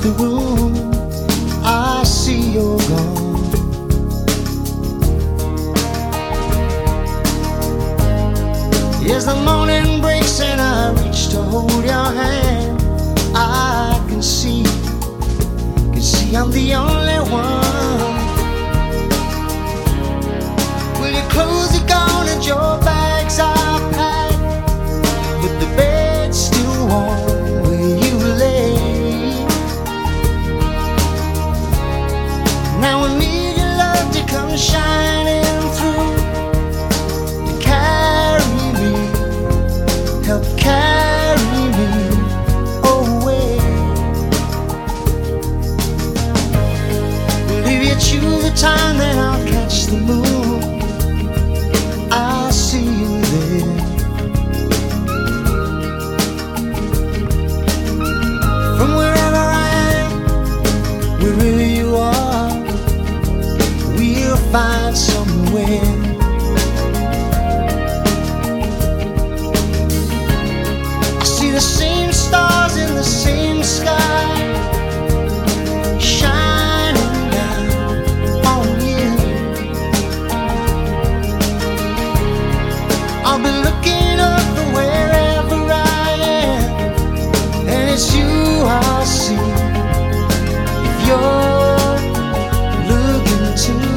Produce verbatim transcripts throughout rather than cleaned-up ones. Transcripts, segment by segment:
the room, I see you're gone. As the morning breaks and I reach to hold your hand, I can see, can see I'm the only one. Well, your clothes are gone and your bags are packed, but the bed's still warm where you lay. Now I need your love to come shining through, to carry me, help carry me away. Well, if you choose the time, then I'll catch the moon, I'll see you there. From wherever I am, wherever you are, we'll find somewhere. I see the same stars in the same sky, shining down on you. I'll be looking up from wherever I am, and it's you I'll see if you're looking too.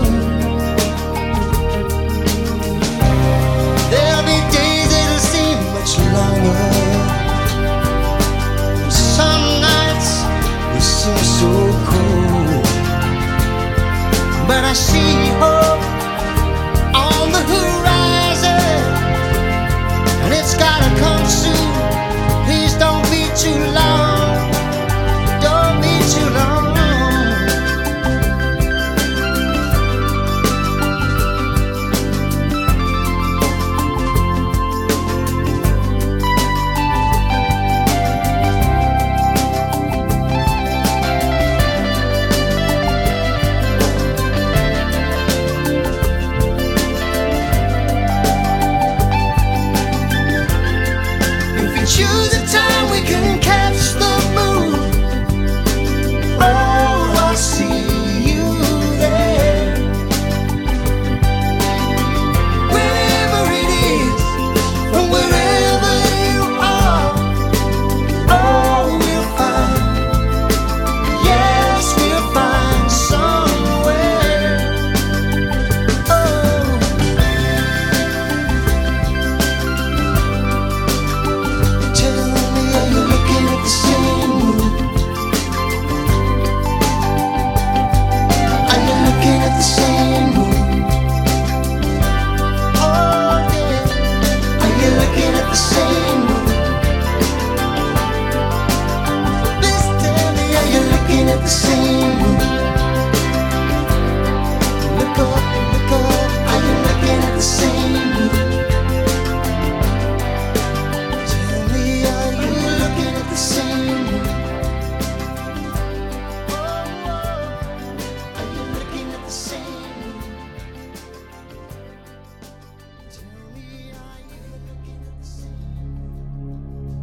There'll be days that'll seem much longer, and some nights will seem so cold, but I see